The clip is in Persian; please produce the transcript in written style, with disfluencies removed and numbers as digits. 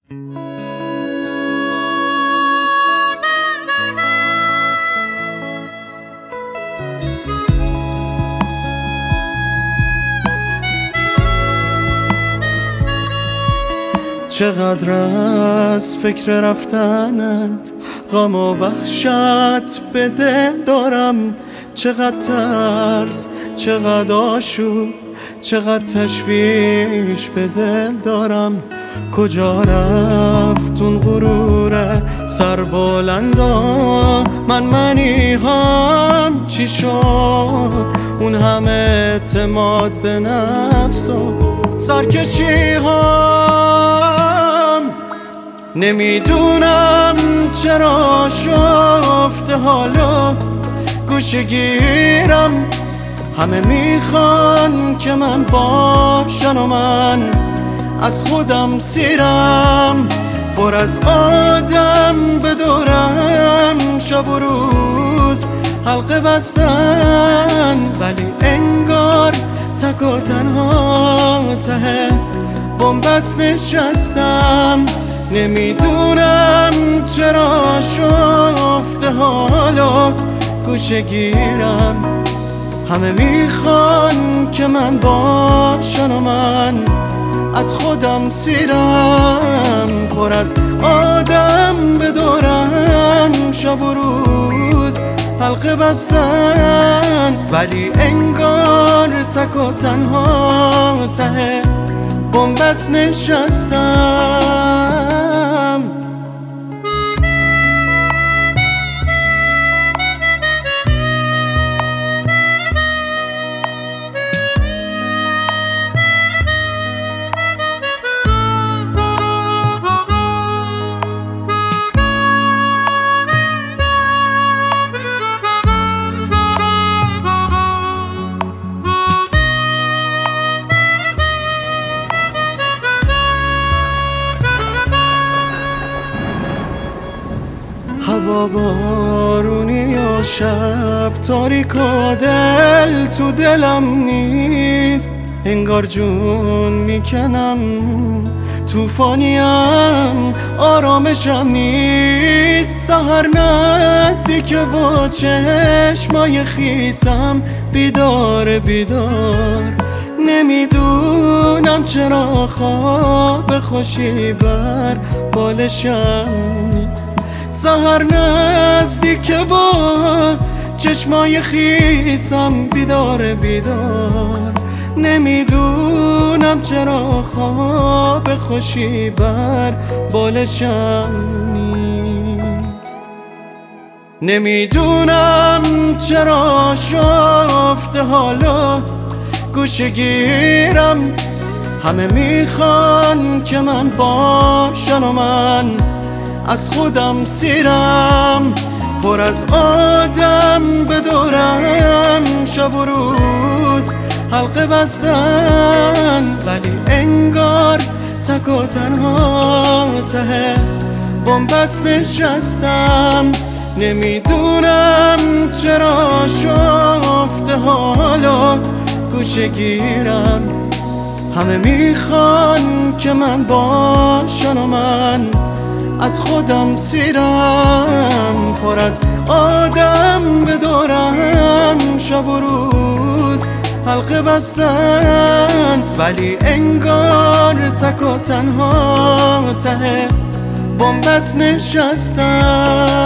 چقدر از فکر رفتنت غم و وحشت به دل دارم، چقدر ترس، چقدر آشوب، چقدر تشویش به دل دارم. کجا رفت اون غرور سربلندا؟ منی هم چی شد اون همه اعتماد به نفس و سرکشی هم؟ نمیدونم چرا شفته حالا گوشه گیرم. همه میخوان که من باشن و من از خودم سیرم. پر از آدم به دورم شب و روز حلقه بستن، ولی انگار تک و تنها ته بنبست نشستم. نمیدونم چرا شفته حالا گوشه گیرم. همه میخوان که من باشن و من از خودم سیرم. پر از آدم به دورم شب و روز حلقه بستن، ولی انگار تک و تنها ته بنبست نشستم. هوا بارونی و شب تاریک و دل تو دلم نیست. انگار جون میکنم توفانیم، آرامشم نیست. سحر نزدیک و چشمای خیسم بیدار بیدار. نمیدونم چرا خواب خوشی بر بالشم نیست. سحر نزدیک و چشمای خیسم بیدار بیدار. نمیدونم چرا خواب خوشی بر بالشم نیست. نمیدونم چرا شفته حالا گوشه گیرم. همه میخوان که من باشن و من از خودم سیرم. پر از آدم به دورم شب و روز حلقه بستن، ولی انگار تک و تنها ته بنبست نشستم. نمیدونم چرا شفته حالا گوشه گیرم. همه میخوان که من باشن و من از خودم سیرم. پر از آدم به دورم شب و روز حلقه بستن، ولی انگار تک و تنها ته بنبست نشستم.